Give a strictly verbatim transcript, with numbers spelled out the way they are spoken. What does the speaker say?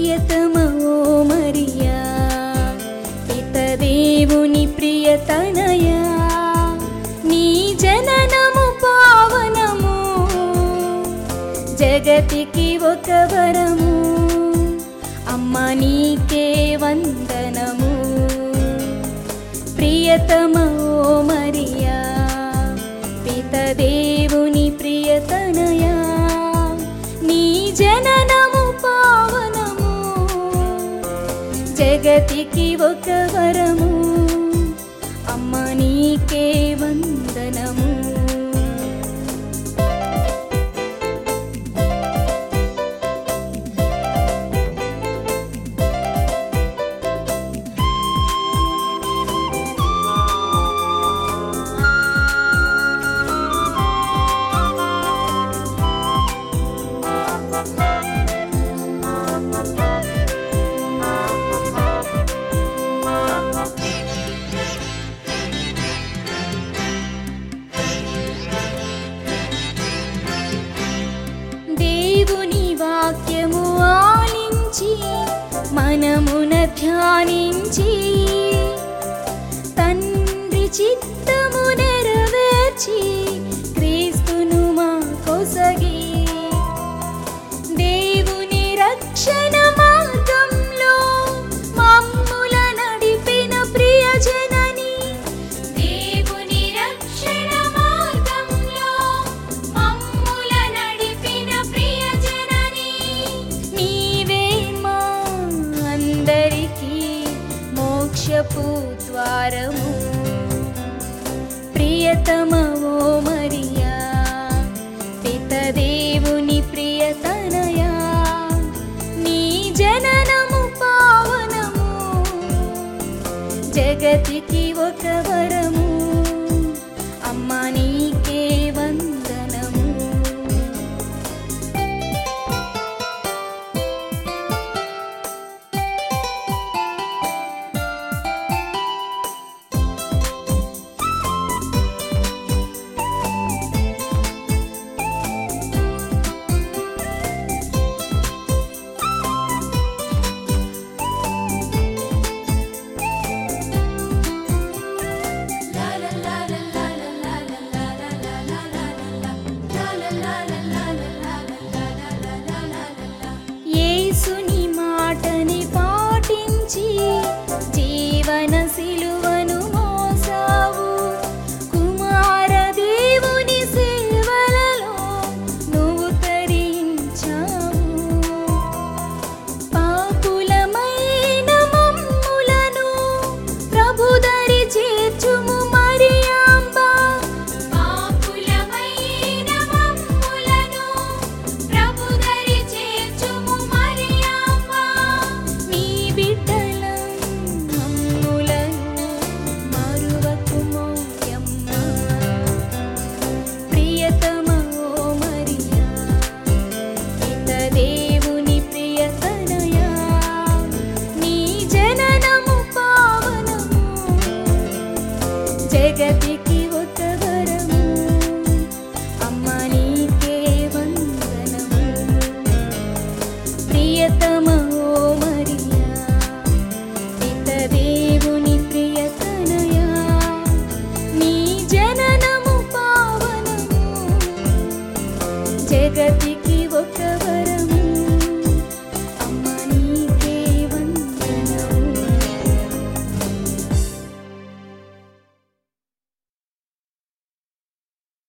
ప్రియతమా ఓ మరియా, పితదేవుని ప్రియతనయా, నీ జననము పావనము, జగతికి ఒక వరము, అమ్మ నీకే వందనము. ప్రియతమా ఓ మరియా, పితదేవుని ప్రియతనయా, నీ జననము పావనము, జగతికి ఒక వరము, అమ్మ నీకే వందనము. దేవుని వాక్యము ఆలించి మనమున ధ్యానించి, తండ్రి చిత్తము నెరవేర్చి క్రీస్తును మా కొసగి, దేవుని రక్షణ మార్గంలో మమ్ముల నడిపిన ప్రియజనని, దేవుని రక్షణ మార్గంలో మమ్ముల నడిపిన ప్రియజనని, నీవే మా అందరికీ మోక్షపు ద్వారము. ప్రియతమా ఓ మరియా, పితదేవుని ప్రియతనయా, నీ జననము పావనము, జగతికి ఒక వరము, అమ్మ నీకే వందనము. యేసుని మాటని పాటించి జీవన